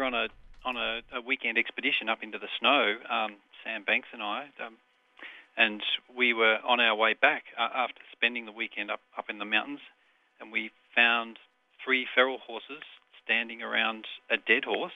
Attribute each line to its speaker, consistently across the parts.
Speaker 1: were on a weekend expedition up into the snow, Sam Banks and I, and we were on our way back after spending the weekend up in the mountains, and we found 3 feral horses standing around a dead horse,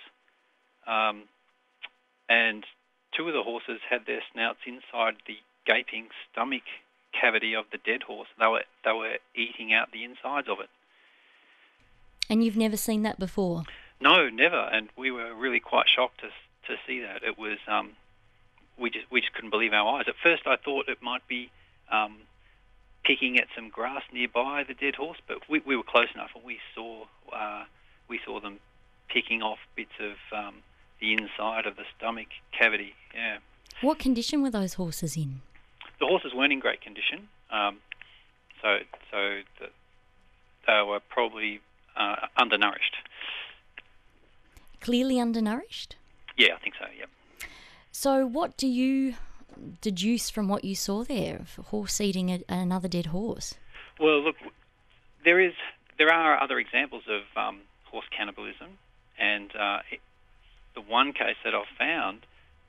Speaker 1: and 2 of the horses had their snouts inside the gaping stomach cavity of the dead horse. They were eating out the insides of it.
Speaker 2: And you've never seen that before?
Speaker 1: No, never. And we were really quite shocked to see that. It was we just couldn't believe our eyes. At first, I thought it might be picking at some grass nearby the dead horse, but we were close enough, and we saw them picking off bits of the inside of the stomach cavity. Yeah.
Speaker 2: What condition were those horses in?
Speaker 1: The horses weren't in great condition, so they were probably undernourished.
Speaker 2: Clearly undernourished?
Speaker 1: Yeah, I think so, yeah.
Speaker 2: So what do you deduce from what you saw there, of horse eating another dead horse?
Speaker 1: Well, look, there are other examples of horse cannibalism, and the one case that I've found,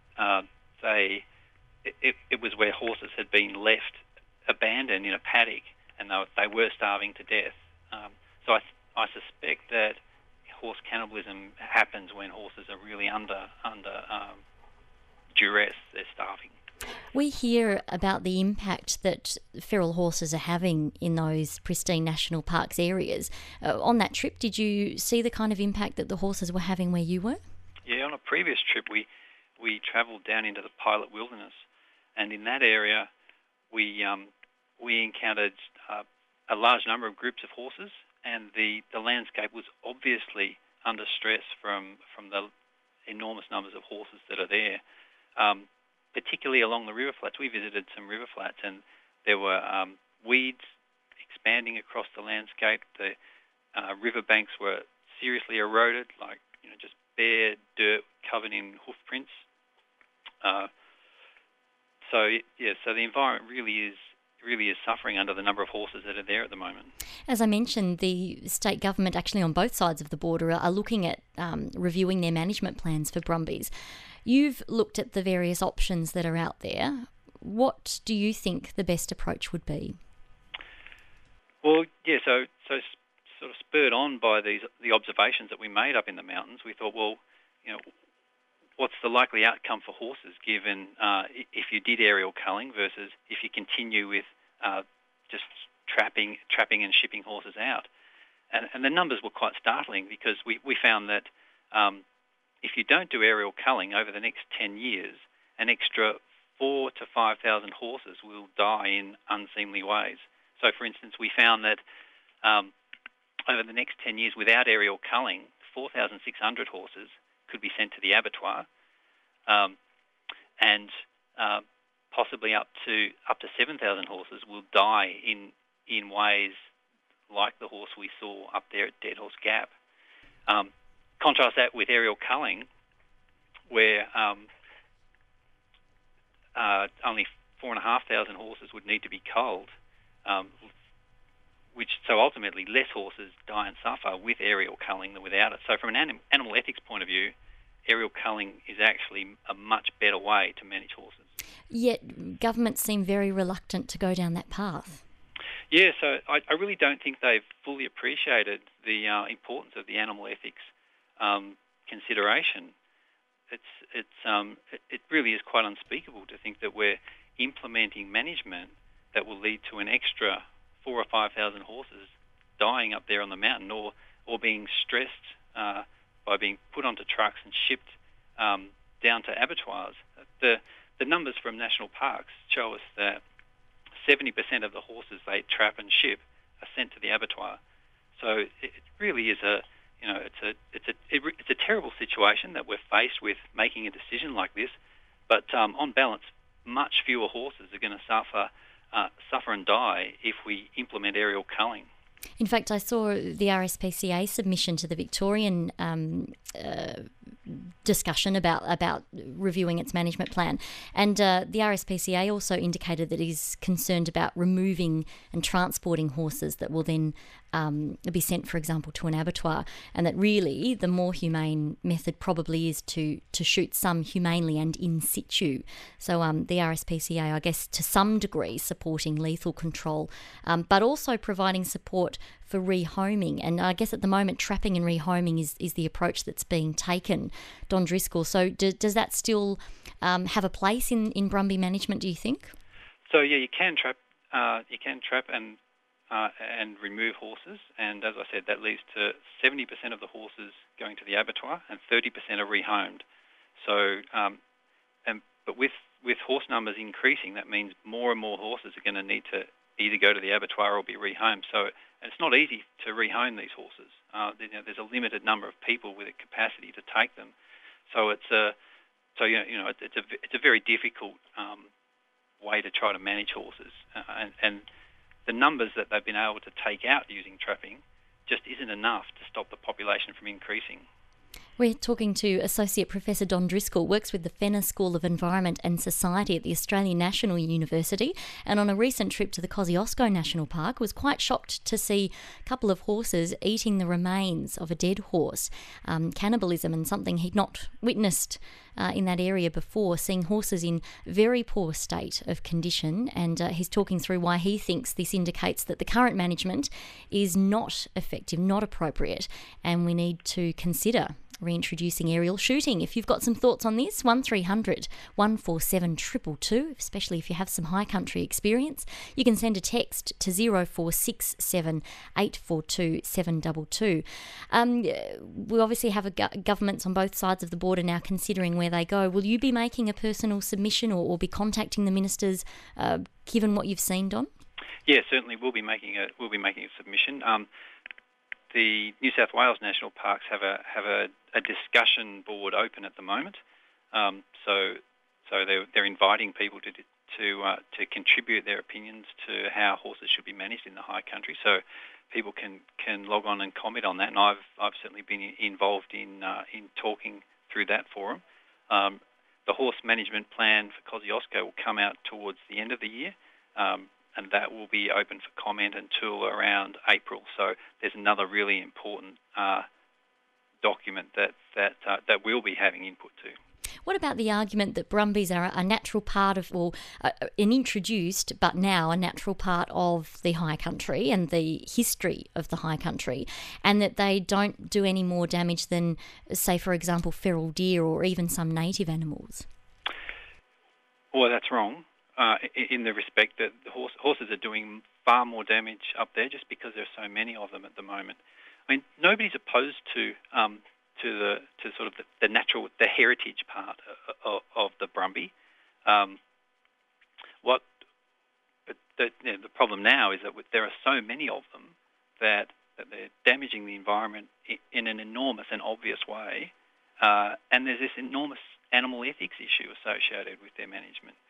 Speaker 1: it was where horses had been left abandoned in a paddock, and they were starving to death. So I suspect that horse cannibalism happens when horses are really under duress. They're starving.
Speaker 2: We hear about the impact that feral horses are having in those pristine national parks areas. On that trip, did you see the kind of impact that the horses were having where you were?
Speaker 1: Yeah, on a previous trip, we travelled down into the Pilot Wilderness, and in that area, we encountered a large number of groups of horses, and the landscape was obviously under stress from the enormous numbers of horses that are there. Particularly along the river flats. We visited some river flats, and there were weeds expanding across the landscape. The riverbanks were seriously eroded, like just bare dirt covered in hoof prints. So the environment really is suffering under the number of horses that are there at the moment.
Speaker 2: As I mentioned, the state government, actually on both sides of the border, are looking at reviewing their management plans for Brumbies. You've looked at the various options that are out there. What do you think the best approach would be?
Speaker 1: Well, yeah, so sort of spurred on by the observations that we made up in the mountains, we thought, well, what's the likely outcome for horses given if you did aerial culling versus if you continue with just trapping and shipping horses out? And the numbers were quite startling, because we found that if you don't do aerial culling over the next 10 years, an extra 4,000 to 5,000 horses will die in unseemly ways. So, for instance, we found that over the next 10 years, without aerial culling, 4,600 horses could be sent to the abattoir, and possibly up to 7,000 horses will die in ways like the horse we saw up there at Dead Horse Gap. Contrast that with aerial culling, where only 4,500 horses would need to be culled, so ultimately less horses die and suffer with aerial culling than without it. So from an animal ethics point of view, aerial culling is actually a much better way to manage horses.
Speaker 2: Yet governments seem very reluctant to go down that path.
Speaker 1: Yeah, so I really don't think they've fully appreciated the importance of the animal ethics consideration. It really is quite unspeakable to think that we're implementing management that will lead to an extra 4,000 or 5,000 horses dying up there on the mountain, or being stressed by being put onto trucks and shipped down to abattoirs. The numbers from national parks show us that 70% of the horses they trap and ship are sent to the abattoir. So it really is it's a terrible situation that we're faced with making a decision like this. But on balance, much fewer horses are going to suffer and die if we implement aerial culling.
Speaker 2: In fact, I saw the RSPCA submission to the Victorian discussion about reviewing its management plan, and the RSPCA also indicated that it is concerned about removing and transporting horses that will then be sent, for example, to an abattoir, and that really the more humane method probably is to shoot some humanely and in situ. So the RSPCA, I guess, to some degree supporting lethal control, but also providing support for rehoming. And I guess at the moment, trapping and rehoming is the approach that's being taken, Don Driscoll. So does that still have a place in Brumby management, do you think?
Speaker 1: So yeah, you can trap and remove horses, and as I said, that leads to 70% of the horses going to the abattoir and 30% are rehomed. So, but with horse numbers increasing, that means more and more horses are going to need to either go to the abattoir or be rehomed. So it's not easy to rehome these horses. There's a limited number of people with a capacity to take them. So it's a very difficult way to try to manage horses, and the numbers that they've been able to take out using trapping just isn't enough to stop the population from increasing.
Speaker 2: We're talking to Associate Professor Don Driscoll, works with the Fenner School of Environment and Society at the Australian National University, and on a recent trip to the Kosciuszko National Park was quite shocked to see a couple of horses eating the remains of a dead horse. Cannibalism, and something he'd not witnessed in that area before, seeing horses in very poor state of condition, and he's talking through why he thinks this indicates that the current management is not effective, not appropriate, and we need to consider reintroducing aerial shooting. If you've got some thoughts on this, 1300 147 222, especially if you have some high country experience, you can send a text to 0467 842 722. We obviously have governments on both sides of the border now considering where they go. Will you be making a personal submission or be contacting the ministers given what you've seen, Don?
Speaker 1: Yeah, certainly we'll be making a submission. The New South Wales National Parks have a discussion board open at the moment, so they're inviting people to contribute their opinions to how horses should be managed in the high country. So people can log on and comment on that, and I've certainly been involved in talking through that forum. The horse management plan for Kosciuszko will come out towards the end of the year. And that will be open for comment until around April. So there's another really important document that we'll be having input to.
Speaker 2: What about the argument that Brumbies are a natural part of, or an introduced, but now a natural part of the high country and the history of the high country, and that they don't do any more damage than, say, for example, feral deer or even some native animals?
Speaker 1: Well, that's wrong. In the respect that the horses are doing far more damage up there just because there's so many of them at the moment. I mean, nobody's opposed to sort of the natural, the heritage part of the Brumby. The problem now is that there are so many of them that they're damaging the environment in an enormous and obvious way, and there's this enormous animal ethics issue associated with their management.